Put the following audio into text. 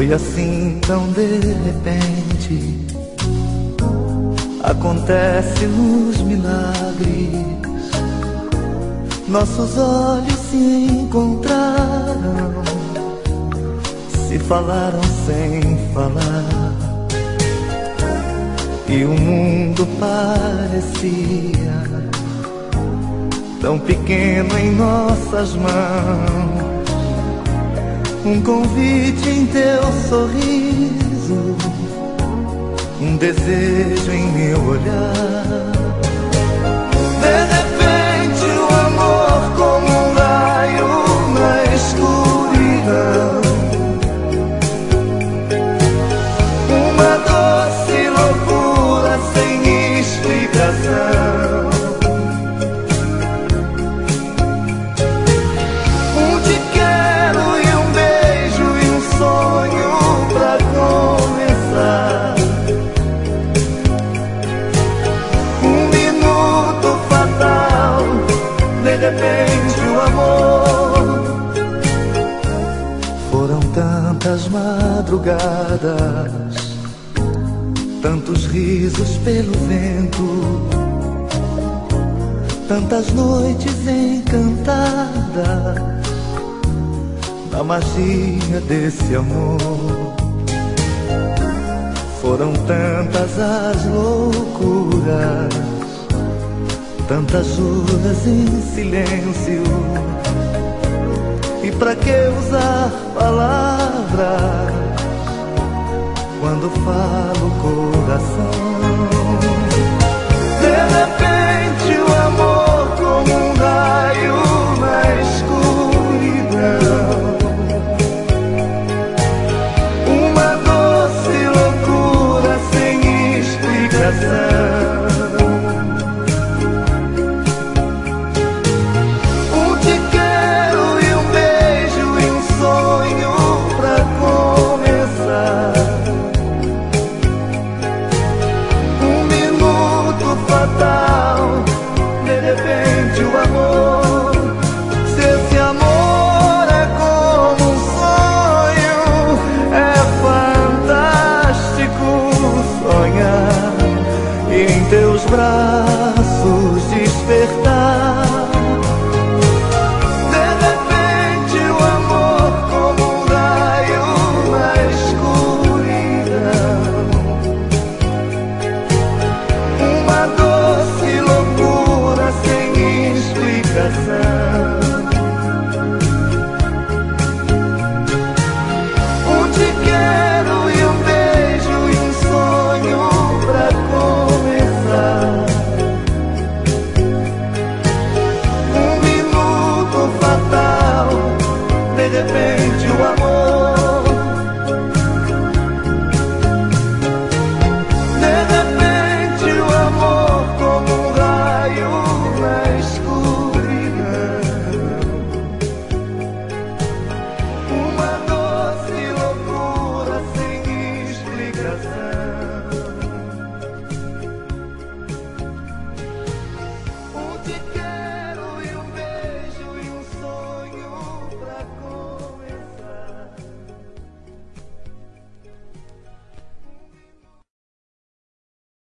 Foi assim tão de repente, acontece nos milagres. Nossos olhos se encontraram, se falaram sem falar, e o mundo parecia tão pequeno em nossas mãos. Um convite em teu sorriso, um desejo em meu olhar. De repente o amor como um raio na escuridão, uma doce loucura sem explicação. De repente o amor. Foram tantas madrugadas, tantos risos pelo vento, tantas noites encantadas na magia desse amor. Foram tantas as loucuras, tantas juras em silêncio, e pra que usar palavras quando fala o coração?